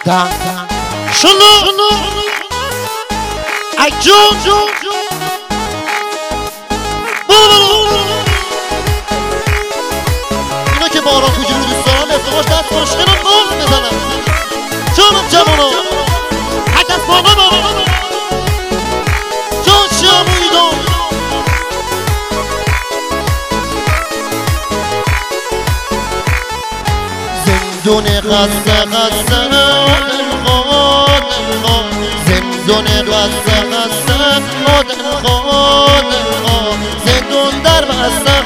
شلو ای جون اینا که باران کوچی رو دوست دارن ازدواج دست خوشگل رو نام بزنن جانم جوانا حک از باقا جان شمویدان زندون غزه زندون غزه زندون در بسته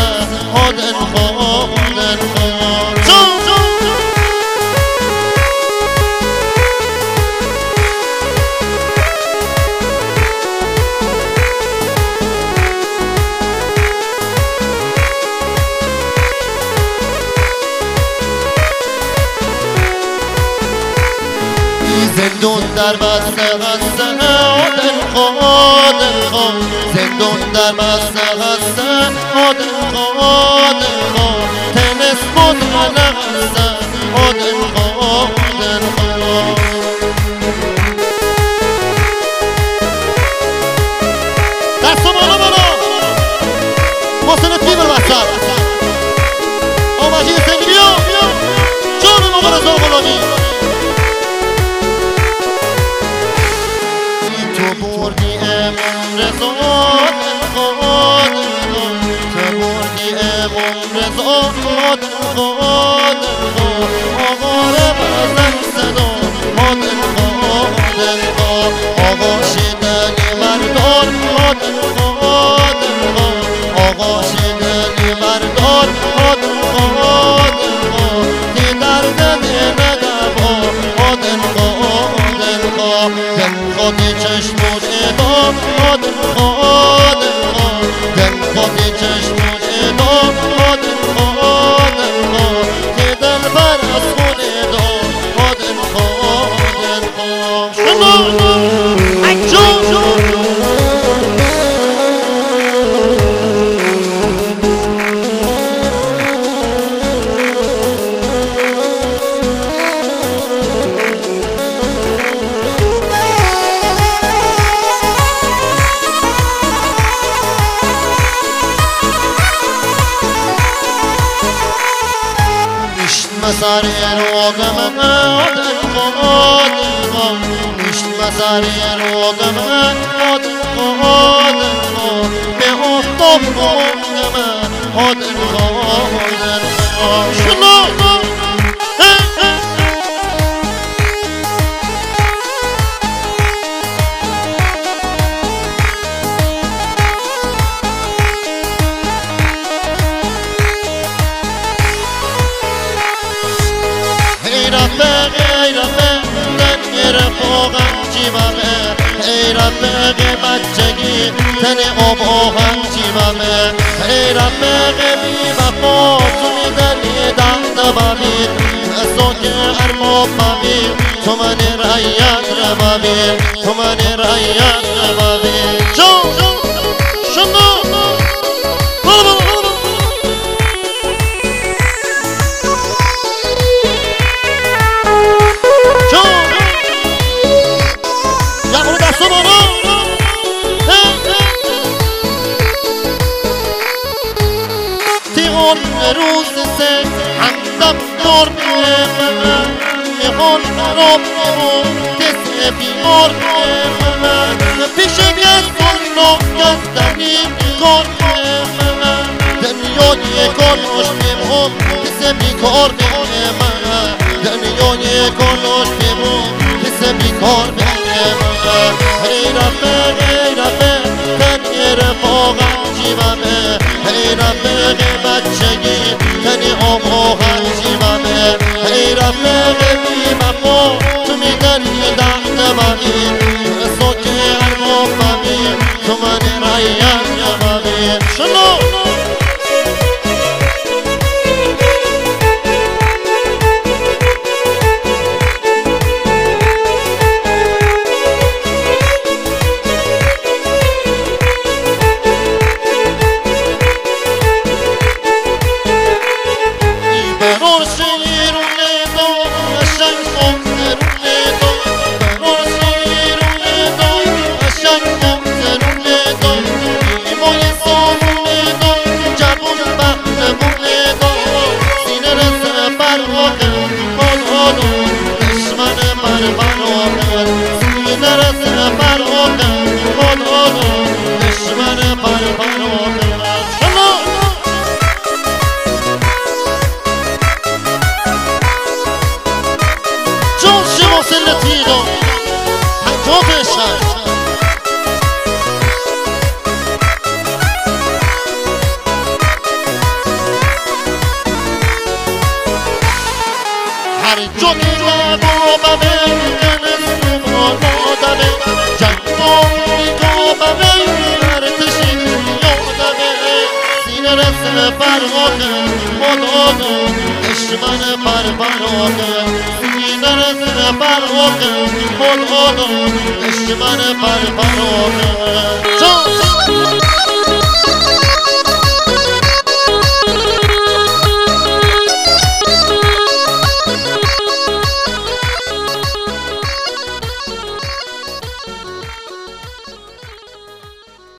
زندون در بسته زندون در بسته تنس بود دستو بالا محسن تیم الوسط آماجی سنگیو جان مغرزا غلامی تو بردی امون رزاد تو بردی امون رزاد آقا رو بزن صدا آقا شدنی مردان آقا شدنی مردان تی درد ندبا خودی چشمون ادام خودی چشمون ادام که دل بر از خون ادام مسار روغم مشت مسار روغم به افتاب روغم شلو ای رفیق بچگی تن آباهن جیبمه ای رفیق بی وفا تو میدنی دست ببین اصلا که ارباب ببین تو من رعیت ببین تو من رعیت ببین شما روز سه اندم دور میخوان خراب کسی بیمار پیش گستان ناگستنی کار دنیای کالاش میمون کسی بیکار دنیای کالاش میمون کسی بیکار ای رفیق تنی رفاقم جیبمه ای رفیق بچگی تنی آباهن جیبمه ای رفیق بی وفا تو میدنی دست ببین تو که ارباب ببین تو من رعیت ببین شلو جان شما سلتی رو پنجاه بشن هر جا میرم و ببینم مادمه جنگا میگابمه ارتشی یادمه سینه رسم فرغاقه مداغه عشق من پرپراغه سینه رسم فرغاقه مداغه عشق من پرپراغه